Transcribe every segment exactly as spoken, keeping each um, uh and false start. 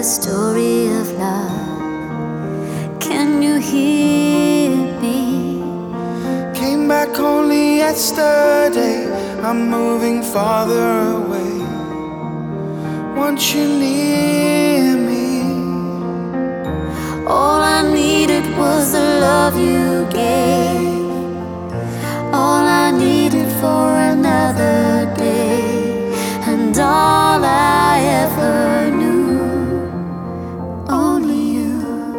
story of love. Can you hear me? Came back only yesterday. I'm moving farther away. Want you near me. All I needed was the love you gave. All I needed for another day. And all I ever knew, only you.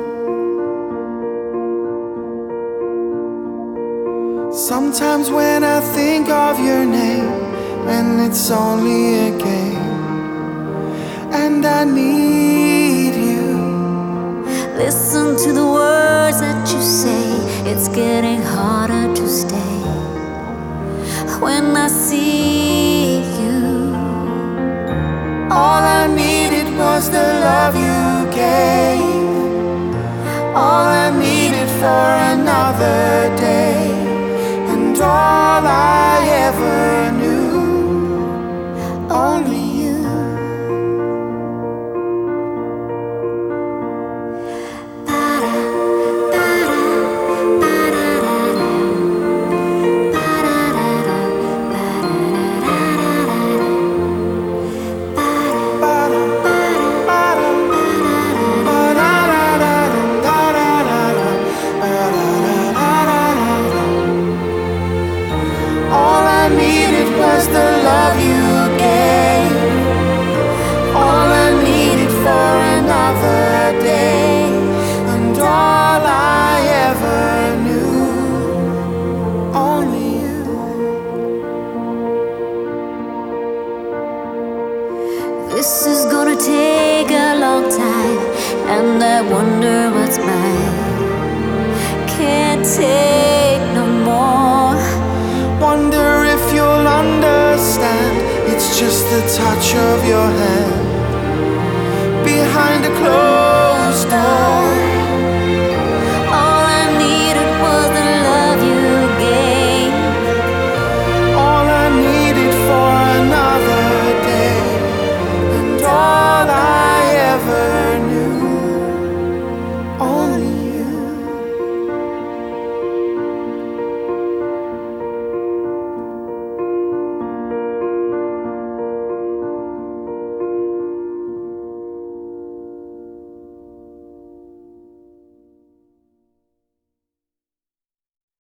Sometimes when I think of your name, and it's only a game, and I need you. Listen to the words that you say. It's getting harder to stay when I see you. All I needed was the love you gave. All I needed for another day. And all I ever knew, only you. Was the love you gave. All I needed for another day. And all I ever knew, only you. This is gonna take a long time, and I wonder what's mine. Can't take no more. Wonder if you'll understand. It's just the touch of your hand behind a closed